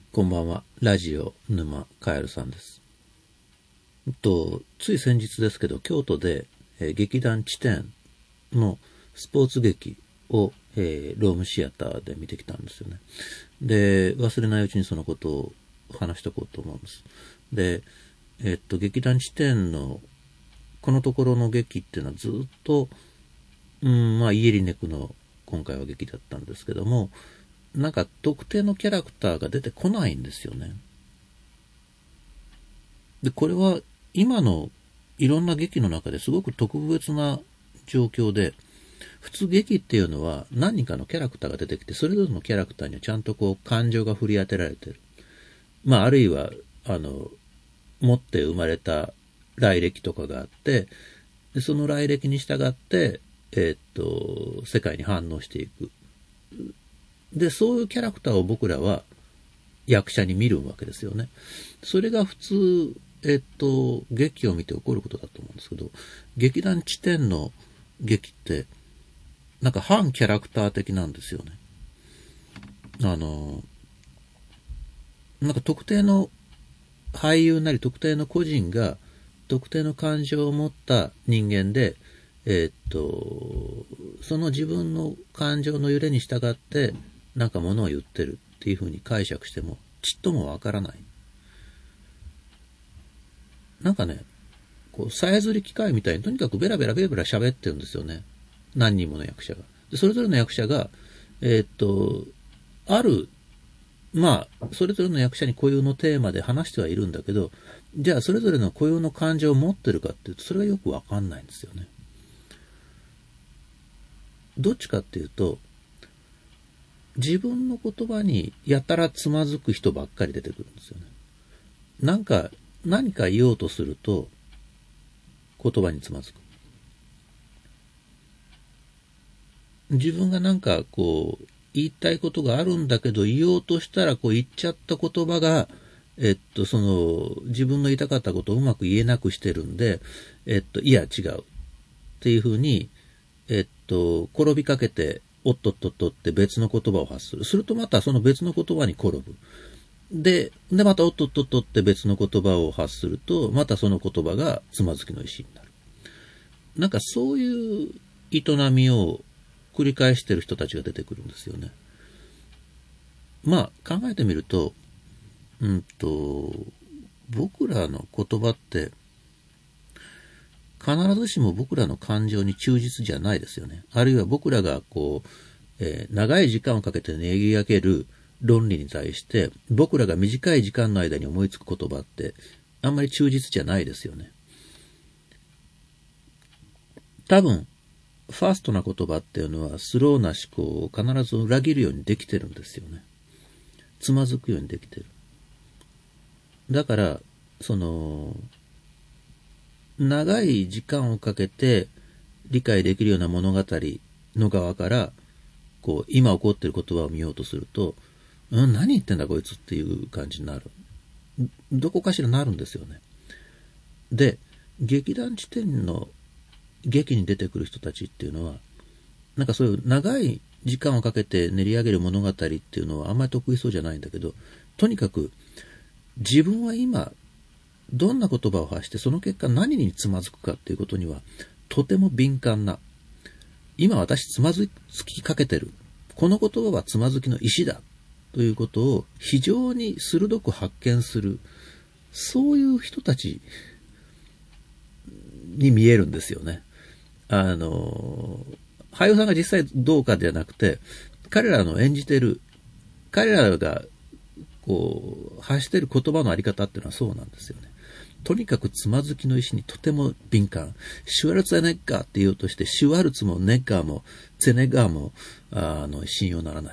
こんばんは。ラジオ沼カエルさんです。つい先日ですけど、京都で、劇団地点のスポーツ劇を、ロームシアターで見てきたんですよね。で、忘れないうちにそのことを話しておこうと思うんです。で、劇団地点のこのところの劇っていうのはずっと、イエリネクの今回は劇だったんですけども、なんか特定のキャラクターが出てこないんですよね。で、これは今のいろんな劇の中ですごく特別な状況で、普通劇っていうのは何人かのキャラクターが出てきて、それぞれのキャラクターにはちゃんと感情が振り当てられてる。あるいは、持って生まれた来歴とかがあって、でその来歴に従って、世界に反応していく。で、そういうキャラクターを僕らは役者に見るわけですよね。それが普通、劇を見て起こることだと思うんですけど、劇団地点の劇って、なんか反キャラクター的なんですよね。なんか特定の俳優なり特定の個人が特定の感情を持った人間で、その自分の感情の揺れに従ってなんか物を言ってるっていう風に解釈してもちっともわからない。なんかね、さえずり機械みたいにとにかくベラベラ喋ってるんですよね。何人もの役者が。でそれぞれの役者が、ある、それぞれの役者に固有のテーマで話してはいるんだけど、じゃあそれぞれの固有の感情を持ってるかっていうと、それがよくわかんないんですよね。どっちかっていうと、自分の言葉にやたらつまずく人ばっかり出てくるんですよね。何か言おうとすると、言葉につまずく。自分が言いたいことがあるんだけど、言おうとしたら言っちゃった言葉が、自分の言いたかったことをうまく言えなくしてるんで、いや違う。っていうふうに、転びかけて、おっとっとっとって別の言葉を発する。するとまたその別の言葉に転ぶ。で、またおっとっとっとって別の言葉を発すると、またその言葉がつまずきの石になる。なんかそういう営みを繰り返してる人たちが出てくるんですよね。考えてみると、僕らの言葉って、必ずしも僕らの感情に忠実じゃないですよね。あるいは僕らが長い時間をかけて練り上げる論理に対して、僕らが短い時間の間に思いつく言葉って、あんまり忠実じゃないですよね。多分、ファーストな言葉っていうのはスローな思考を必ず裏切るようにできてるんですよね。つまずくようにできてる。だから、長い時間をかけて理解できるような物語の側から、今起こっている言葉を見ようとすると、何言ってんだこいつっていう感じになる。どこかしらなるんですよね。で、劇団地点の劇に出てくる人たちっていうのは、なんかそういう長い時間をかけて練り上げる物語っていうのはあんまり得意そうじゃないんだけど、とにかく自分は今どんな言葉を発してその結果何につまずくかっていうことにはとても敏感な、今私つまずきかけてる、この言葉はつまずきの石だということを非常に鋭く発見する、そういう人たちに見えるんですよね。俳優さんが実際どうかではなくて、彼らの演じてる、彼らが発している言葉のあり方っていうのはそうなんですよね。とにかくつまずきの石にとても敏感。シュワルツェネッガーって言おうとして、シュワルツもネッガーもツェネッガーも信用ならない。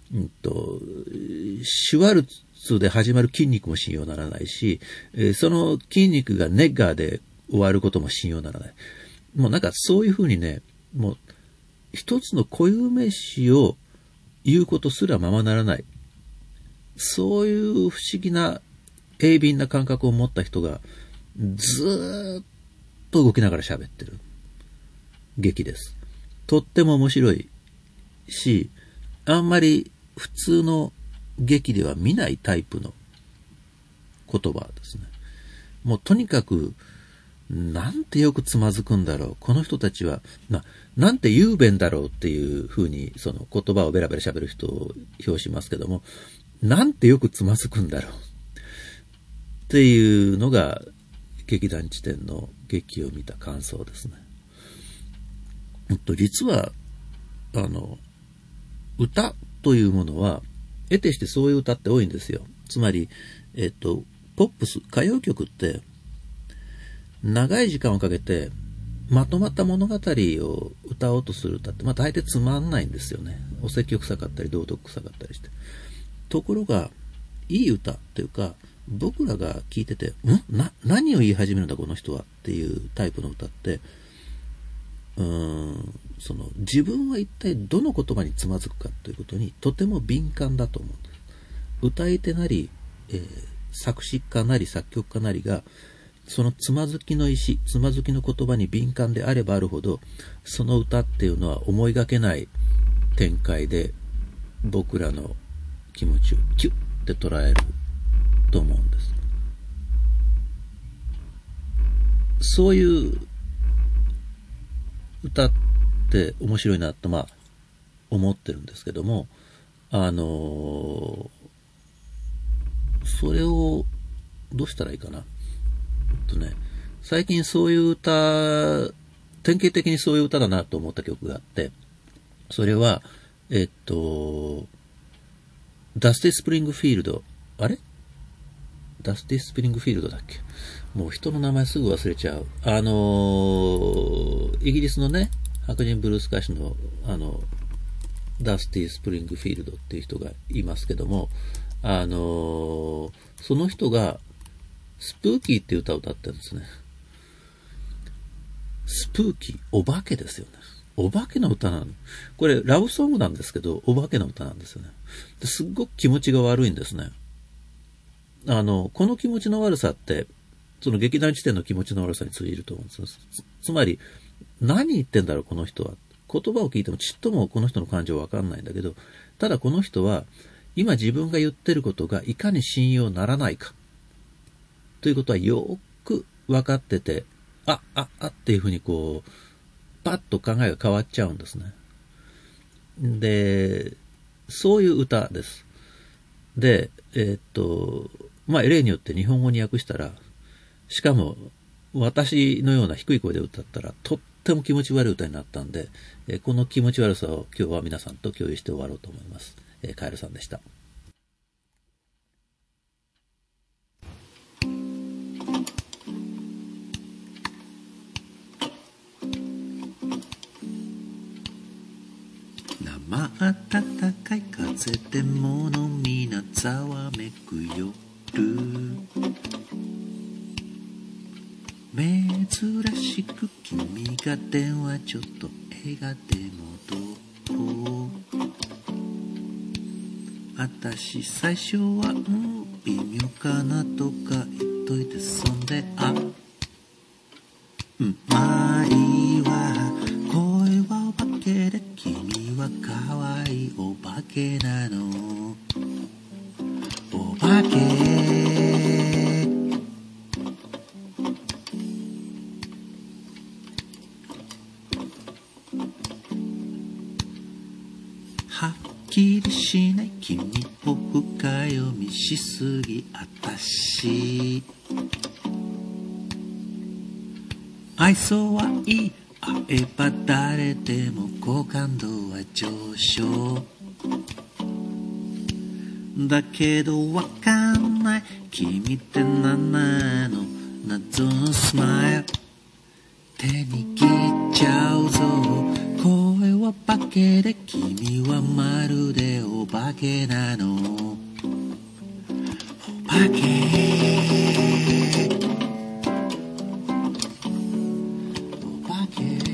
シュワルツで始まる筋肉も信用ならないし、その筋肉がネッガーで終わることも信用ならない。もうなんかそういうふうにね、もう一つの固有名詞を言うことすらままならない。そういう不思議な鋭敏な感覚を持った人がずーっと動きながら喋ってる劇です。とっても面白いし、あんまり普通の劇では見ないタイプの言葉ですね。もうとにかく、なんてよくつまずくんだろう。この人たちは、なんて雄弁だろうっていうふうに、その言葉をベラベラ喋る人を表しますけども、なんてよくつまずくんだろう。っていうのが、劇団地点の劇を見た感想ですね。実は、歌というものは、得てしてそういう歌って多いんですよ。つまり、ポップス、歌謡曲って、長い時間をかけて、まとまった物語を歌おうとする歌って、大体つまんないんですよね。お説教臭かったり、道徳臭かったりして。ところが、いい歌っていうか、僕らが聞いてて、何を言い始めるんだこの人はっていうタイプの歌って、自分は一体どの言葉につまずくかということにとても敏感だと思うんです。歌い手なり、作詞家なり作曲家なりが、そのつまずきの意思、つまずきの言葉に敏感であればあるほど、その歌っていうのは思いがけない展開で僕らの気持ちをキュッて捉えると思うんです。そういう歌って面白いなと思ってるんですけども、それをどうしたらいいかな。最近そういう歌、典型的にそういう歌だなと思った曲があって、それは、ダスティ・スプリングフィールド、ダスティ・スプリングフィールドだっけ？もう人の名前すぐ忘れちゃう。イギリスのね、白人ブルース歌手の、ダスティ・スプリングフィールドっていう人がいますけども、その人が、スプーキーっていう歌を歌ってるんですね。スプーキー、お化けですよね。お化けの歌なの。これ、ラブソングなんですけど、お化けの歌なんですよね。すっごく気持ちが悪いんですね。この気持ちの悪さって、その劇団地点の気持ちの悪さに通じると思うんです。つまり、何言ってんだろう、この人は。言葉を聞いてもちっともこの人の感情わかんないんだけど、ただこの人は、今自分が言ってることがいかに信用ならないか。ということはよく分かってて、っていうふうにパッと考えが変わっちゃうんですね。で、そういう歌です。で、例によって日本語に訳したら、しかも私のような低い声で歌ったら、とっても気持ち悪い歌になったんで、この気持ち悪さを今日は皆さんと共有して終わろうと思います。カエルさんでした。暖かい風で物皆ざわめく夜、珍しく君が電話ちょっと映画でもどう？私最初は微妙かなとか言っといて、そんでマリは声はお化けで、君は可愛いお化けなの。お化けはっきりしない君を深読みしすぎ、私愛想はいい、会えば誰でも好感度は上昇だけどわかんない、君って何なの、謎のスマイル手に握っちゃうぞ。声は化けで、君はまるでお化けなの。お化けお化け